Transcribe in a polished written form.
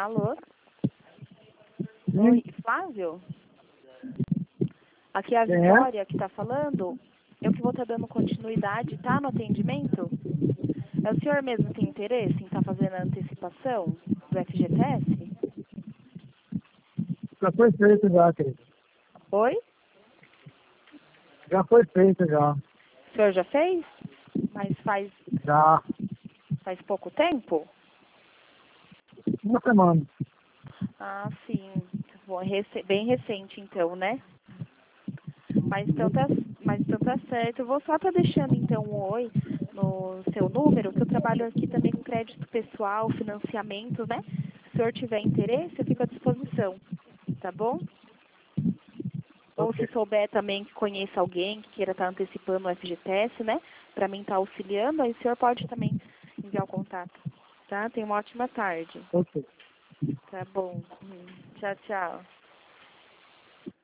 Alô? Sim. Oi, Flávio? Aqui é a Quem é? Vitória que está falando. Eu que vou estar dando continuidade, tá, no atendimento? É o senhor mesmo que tem interesse em estar fazendo a antecipação do FGTS? Já foi feito já, querido. Oi? Já foi feito já. O senhor já fez? Mas Já. faz pouco tempo? Uma semana. Ah, sim. Bom, bem recente então, né? Mas então tá certo. Eu vou só estar deixando então um oi no seu número, que eu trabalho aqui também com crédito pessoal, financiamento, né? Se o senhor tiver interesse, eu fico à disposição, tá bom? Ou se Ok. souber também que conheça alguém que queira estar antecipando o FGTS, né? Para mim estar auxiliando, aí o senhor pode também enviar o contato, tá? Tenha uma ótima tarde. Ok. Tá bom. Tchau, tchau.